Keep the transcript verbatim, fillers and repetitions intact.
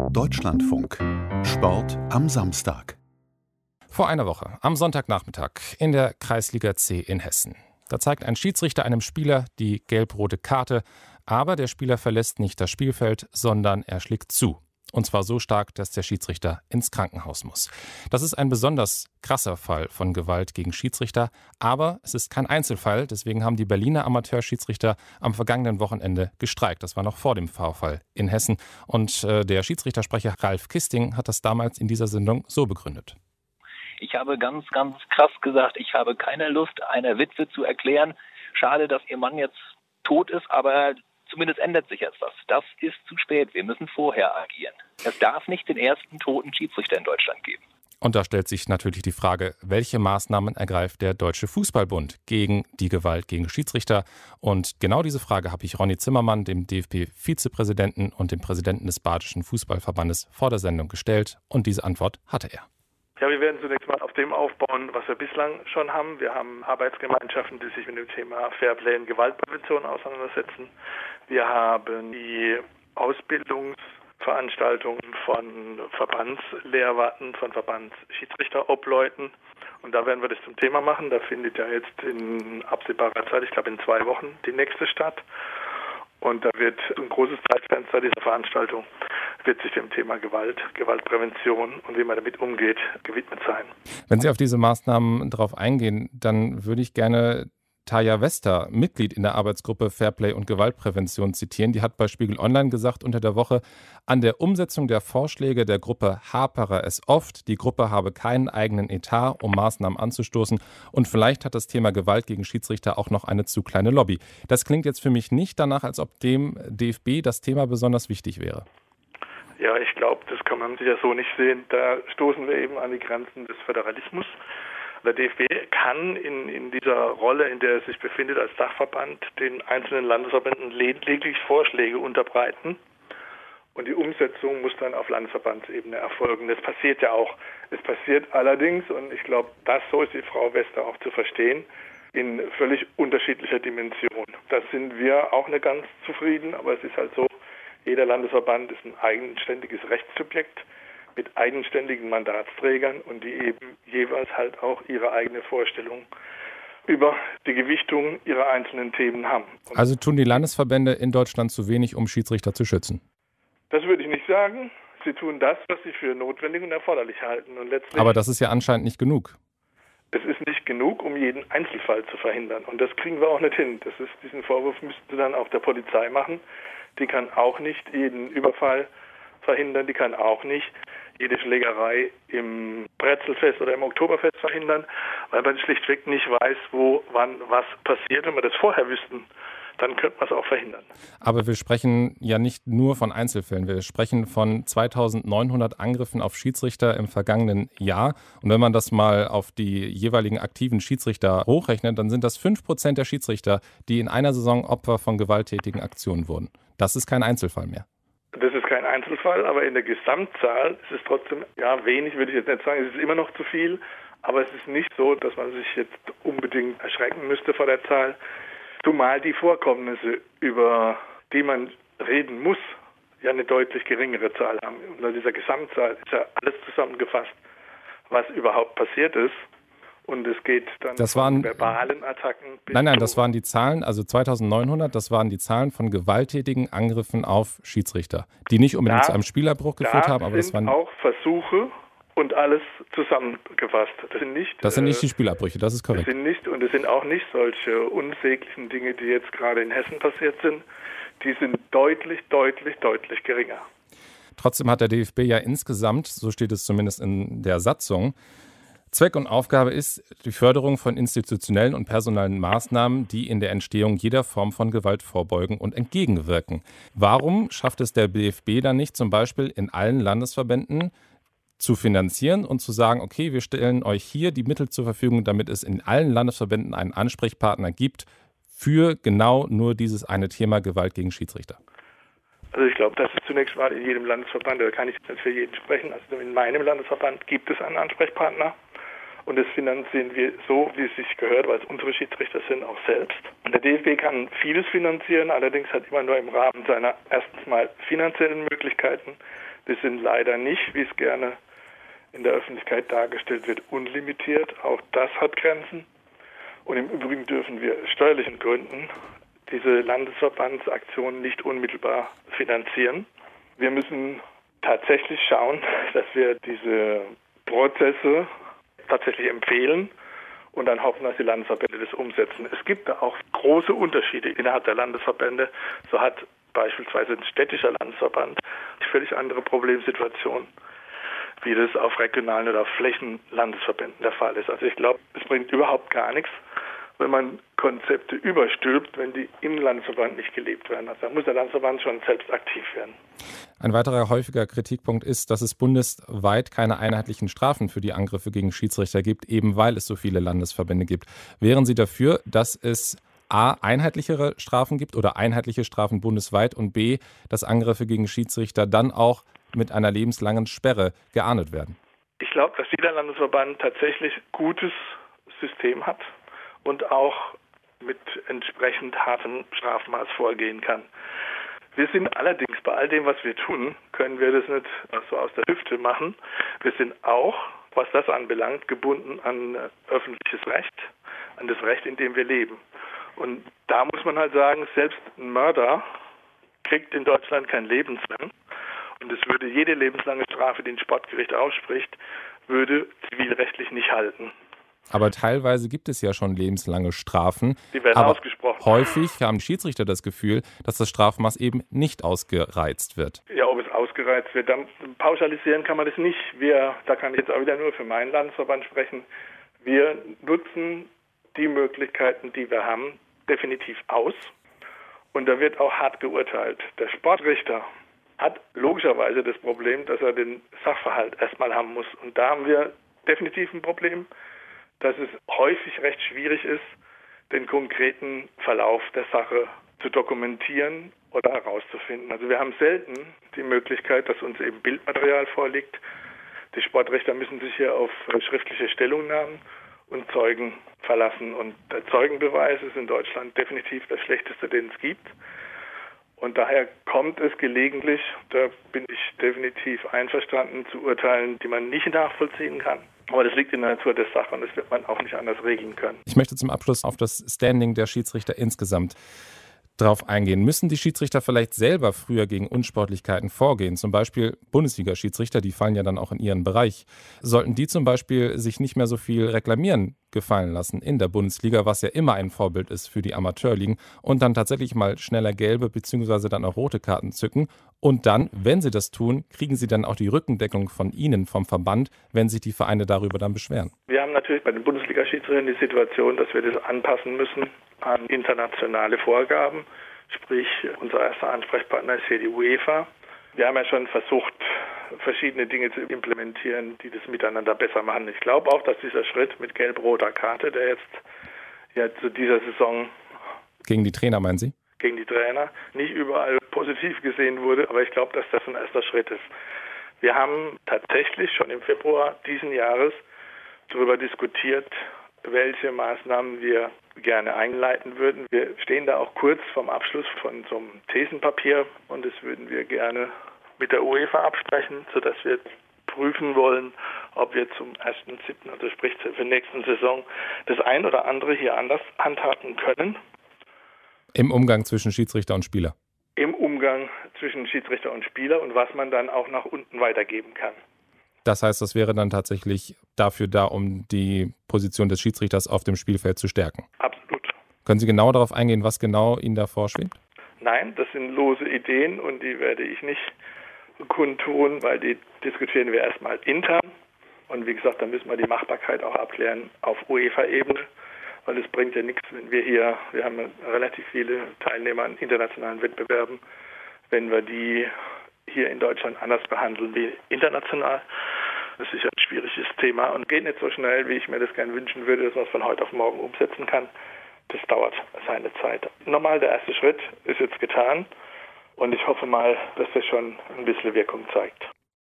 Deutschlandfunk. Sport am Samstag. Vor einer Woche, am Sonntagnachmittag, in der Kreisliga C in Hessen. Da zeigt ein Schiedsrichter einem Spieler die gelb-rote Karte, aber der Spieler verlässt nicht das Spielfeld, sondern er schlägt zu. Und zwar so stark, dass der Schiedsrichter ins Krankenhaus muss. Das ist ein besonders krasser Fall von Gewalt gegen Schiedsrichter, aber es ist kein Einzelfall. Deswegen haben die Berliner Amateurschiedsrichter am vergangenen Wochenende gestreikt. Das war noch vor dem Vorfall in Hessen. Und äh, der Schiedsrichtersprecher Ralf Kisting hat das damals in dieser Sendung so begründet. Ich habe ganz, ganz krass gesagt, ich habe keine Lust, einer Witwe zu erklären, schade, dass ihr Mann jetzt tot ist, aber zumindest ändert sich jetzt was. Das ist zu spät. Wir müssen vorher agieren. Es darf nicht den ersten toten Schiedsrichter in Deutschland geben. Und da stellt sich natürlich die Frage, welche Maßnahmen ergreift der Deutsche Fußballbund gegen die Gewalt gegen Schiedsrichter? Und genau diese Frage habe ich Ronny Zimmermann, dem D F B-Vizepräsidenten und dem Präsidenten des Badischen Fußballverbandes, vor der Sendung gestellt. Und diese Antwort hatte er. Ja, wir werden zunächst mal auf dem aufbauen, was wir bislang schon haben. Wir haben Arbeitsgemeinschaften, die sich mit dem Thema Fairplay und Gewaltprävention auseinandersetzen. Wir haben die Ausbildungsveranstaltungen von Verbandslehrwarten, von Verbandsschiedsrichterobleuten. Und da werden wir das zum Thema machen. Da findet ja jetzt in absehbarer Zeit, ich glaube in zwei Wochen, die nächste statt. Und da wird ein großes Zeitfenster dieser Veranstaltung wird sich dem Thema Gewalt, Gewaltprävention und wie man damit umgeht, gewidmet sein. Wenn Sie auf diese Maßnahmen drauf eingehen, dann würde ich gerne Taya Wester, Mitglied in der Arbeitsgruppe Fairplay und Gewaltprävention, zitieren. Die hat bei Spiegel Online gesagt unter der Woche, an der Umsetzung der Vorschläge der Gruppe hapere es oft. Die Gruppe habe keinen eigenen Etat, um Maßnahmen anzustoßen. Und vielleicht hat das Thema Gewalt gegen Schiedsrichter auch noch eine zu kleine Lobby. Das klingt jetzt für mich nicht danach, als ob dem D F B das Thema besonders wichtig wäre. Ja, ich glaube, das kann man sicher so nicht sehen. Da stoßen wir eben an die Grenzen des Föderalismus. Der D F B kann in, in dieser Rolle, in der er sich befindet als Dachverband, den einzelnen Landesverbänden lediglich Vorschläge unterbreiten. Und die Umsetzung muss dann auf Landesverbandsebene erfolgen. Das passiert ja auch. Es passiert allerdings, und ich glaube, das, so ist die Frau Wester auch zu verstehen, in völlig unterschiedlicher Dimension. Da sind wir auch nicht ganz zufrieden, aber es ist halt so, jeder Landesverband ist ein eigenständiges Rechtssubjekt mit eigenständigen Mandatsträgern und die eben jeweils halt auch ihre eigene Vorstellung über die Gewichtung ihrer einzelnen Themen haben. Und also tun die Landesverbände in Deutschland zu wenig, um Schiedsrichter zu schützen? Das würde ich nicht sagen. Sie tun das, was sie für notwendig und erforderlich halten. Und letztlich Aber das ist ja anscheinend nicht genug. Es ist nicht genug, um jeden Einzelfall zu verhindern. Und das kriegen wir auch nicht hin. Das ist, diesen Vorwurf müssten sie dann auch der Polizei machen. Die kann auch nicht jeden Überfall verhindern. Die kann auch nicht jede Schlägerei im Brezelfest oder im Oktoberfest verhindern, weil man schlichtweg nicht weiß, wo, wann, was passiert. Wenn wir das vorher wüssten, dann könnte man es auch verhindern. Aber wir sprechen ja nicht nur von Einzelfällen. Wir sprechen von zweitausendneunhundert Angriffen auf Schiedsrichter im vergangenen Jahr. Und wenn man das mal auf die jeweiligen aktiven Schiedsrichter hochrechnet, dann sind das fünf Prozent der Schiedsrichter, die in einer Saison Opfer von gewalttätigen Aktionen wurden. Das ist kein Einzelfall mehr. Das ist kein Einzelfall, aber in der Gesamtzahl ist es trotzdem, ja, wenig würde ich jetzt nicht sagen, es ist immer noch zu viel, aber es ist nicht so, dass man sich jetzt unbedingt erschrecken müsste vor der Zahl. Zumal die Vorkommnisse, über die man reden muss, ja eine deutlich geringere Zahl haben. Unter dieser Gesamtzahl ist ja alles zusammengefasst, was überhaupt passiert ist. Und es geht dann das waren, von verbalen Attacken bis Nein, nein, das waren die Zahlen, also zweitausendneunhundert, das waren die Zahlen von gewalttätigen Angriffen auf Schiedsrichter, die nicht unbedingt da, zu einem Spielerbruch geführt da haben, aber das waren auch Versuche und alles zusammengefasst. Das sind nicht, das sind nicht äh, die Spielabbrüche, das ist korrekt. Das sind nicht, und es sind auch nicht solche unsäglichen Dinge, die jetzt gerade in Hessen passiert sind. Die sind deutlich, deutlich, deutlich geringer. Trotzdem hat der D F B ja insgesamt, so steht es zumindest in der Satzung, Zweck und Aufgabe ist die Förderung von institutionellen und personellen Maßnahmen, die in der Entstehung jeder Form von Gewalt vorbeugen und entgegenwirken. Warum schafft es der D F B dann nicht, zum Beispiel in allen Landesverbänden zu finanzieren und zu sagen, okay, wir stellen euch hier die Mittel zur Verfügung, damit es in allen Landesverbänden einen Ansprechpartner gibt für genau nur dieses eine Thema Gewalt gegen Schiedsrichter? Also ich glaube, das ist zunächst mal in jedem Landesverband, da kann ich nicht für jeden sprechen, also in meinem Landesverband gibt es einen Ansprechpartner. Und das finanzieren wir so, wie es sich gehört, weil es unsere Schiedsrichter sind, auch selbst. Und der D F B kann vieles finanzieren, allerdings hat immer nur im Rahmen seiner erstens mal finanziellen Möglichkeiten, Wir sind leider nicht, wie es gerne in der Öffentlichkeit dargestellt wird, unlimitiert. Auch das hat Grenzen. Und im Übrigen dürfen wir aus steuerlichen Gründen diese Landesverbandsaktionen nicht unmittelbar finanzieren. Wir müssen tatsächlich schauen, dass wir diese Prozesse tatsächlich empfehlen und dann hoffen, dass die Landesverbände das umsetzen. Es gibt da auch große Unterschiede innerhalb der Landesverbände. So hat beispielsweise ein städtischer Landesverband eine völlig andere Problemsituation, wie das auf regionalen oder auf Flächenlandesverbänden der Fall ist. Also ich glaube, es bringt überhaupt gar nichts, wenn man Konzepte überstülpt, wenn die im Landesverband nicht gelebt werden. Also da muss der Landesverband schon selbst aktiv werden. Ein weiterer häufiger Kritikpunkt ist, dass es bundesweit keine einheitlichen Strafen für die Angriffe gegen Schiedsrichter gibt, eben weil es so viele Landesverbände gibt. Wären Sie dafür, dass es A, einheitlichere Strafen gibt oder einheitliche Strafen bundesweit und B, dass Angriffe gegen Schiedsrichter dann auch mit einer lebenslangen Sperre geahndet werden? Ich glaube, dass jeder Landesverband tatsächlich gutes System hat und auch mit entsprechend hartem Strafmaß vorgehen kann. Wir sind allerdings bei all dem, was wir tun, können wir das nicht so aus der Hüfte machen. Wir sind auch, was das anbelangt, gebunden an öffentliches Recht, an das Recht, in dem wir leben. Und da muss man halt sagen, selbst ein Mörder kriegt in Deutschland kein lebenslang. Und es würde jede lebenslange Strafe, die ein Sportgericht ausspricht, würde zivilrechtlich nicht halten. Aber teilweise gibt es ja schon lebenslange Strafen. Die werden aber ausgesprochen. Häufig haben Schiedsrichter das Gefühl, dass das Strafmaß eben nicht ausgereizt wird. Ja, ob es ausgereizt wird, dann pauschalisieren kann man das nicht. Wir, da kann ich jetzt auch wieder nur für meinen Landesverband sprechen. Wir nutzen die Möglichkeiten, die wir haben, definitiv aus. Und da wird auch hart geurteilt. Der Sportrichter hat logischerweise das Problem, dass er den Sachverhalt erstmal haben muss. Und da haben wir definitiv ein Problem, dass es häufig recht schwierig ist, den konkreten Verlauf der Sache zu dokumentieren oder herauszufinden. Also wir haben selten die Möglichkeit, dass uns eben Bildmaterial vorliegt. Die Sportrichter müssen sich hier auf schriftliche Stellungnahmen und Zeugen verlassen. Und der Zeugenbeweis ist in Deutschland definitiv das Schlechteste, den es gibt. Und daher kommt es gelegentlich, da bin ich definitiv einverstanden, zu Urteilen, die man nicht nachvollziehen kann. Aber das liegt in der Natur der Sache und das wird man auch nicht anders regeln können. Ich möchte zum Abschluss auf das Standing der Schiedsrichter insgesamt drauf eingehen. Müssen die Schiedsrichter vielleicht selber früher gegen Unsportlichkeiten vorgehen? Zum Beispiel Bundesliga-Schiedsrichter, die fallen ja dann auch in ihren Bereich. Sollten die zum Beispiel sich nicht mehr so viel reklamieren gefallen lassen in der Bundesliga, was ja immer ein Vorbild ist für die Amateurligen, und dann tatsächlich mal schneller gelbe bzw. dann auch rote Karten zücken? Und dann, wenn sie das tun, kriegen sie dann auch die Rückendeckung von Ihnen, vom Verband, wenn sich die Vereine darüber dann beschweren? Wir haben natürlich bei den Bundesliga-Schiedsrichtern die Situation, dass wir das anpassen müssen an internationale Vorgaben. Sprich, unser erster Ansprechpartner ist hier die UEFA. Wir haben ja schon versucht, verschiedene Dinge zu implementieren, die das miteinander besser machen. Ich glaube auch, dass dieser Schritt mit gelb-roter Karte, der jetzt ja zu dieser Saison gegen die Trainer, meinen Sie? Gegen die Trainer, nicht überall positiv gesehen wurde, aber ich glaube, dass das ein erster Schritt ist. Wir haben tatsächlich schon im Februar diesen Jahres darüber diskutiert, welche Maßnahmen wir gerne einleiten würden. Wir stehen da auch kurz vorm Abschluss von so einem Thesenpapier und das würden wir gerne mit der UEFA absprechen, sodass wir prüfen wollen, ob wir zum ersten siebten, also sprich zur nächsten Saison, das ein oder andere hier anders handhaben können. Im Umgang zwischen Schiedsrichter und Spieler? Im Umgang zwischen Schiedsrichter und Spieler und was man dann auch nach unten weitergeben kann. Das heißt, das wäre dann tatsächlich dafür da, um die Position des Schiedsrichters auf dem Spielfeld zu stärken? Absolut. Können Sie genau darauf eingehen, was genau Ihnen da vorschwebt? Nein, das sind lose Ideen und die werde ich nicht kundtun, weil die diskutieren wir erstmal intern. Und wie gesagt, da müssen wir die Machbarkeit auch abklären auf UEFA-Ebene, weil es bringt ja nichts, wenn wir hier, wir haben relativ viele Teilnehmer an internationalen Wettbewerben, wenn wir die hier in Deutschland anders behandeln wie international. Das ist sicher ein schwieriges Thema und geht nicht so schnell, wie ich mir das gerne wünschen würde, dass man es von heute auf morgen umsetzen kann. Das dauert seine Zeit. Normal, der erste Schritt ist jetzt getan und ich hoffe mal, dass das schon ein bisschen Wirkung zeigt.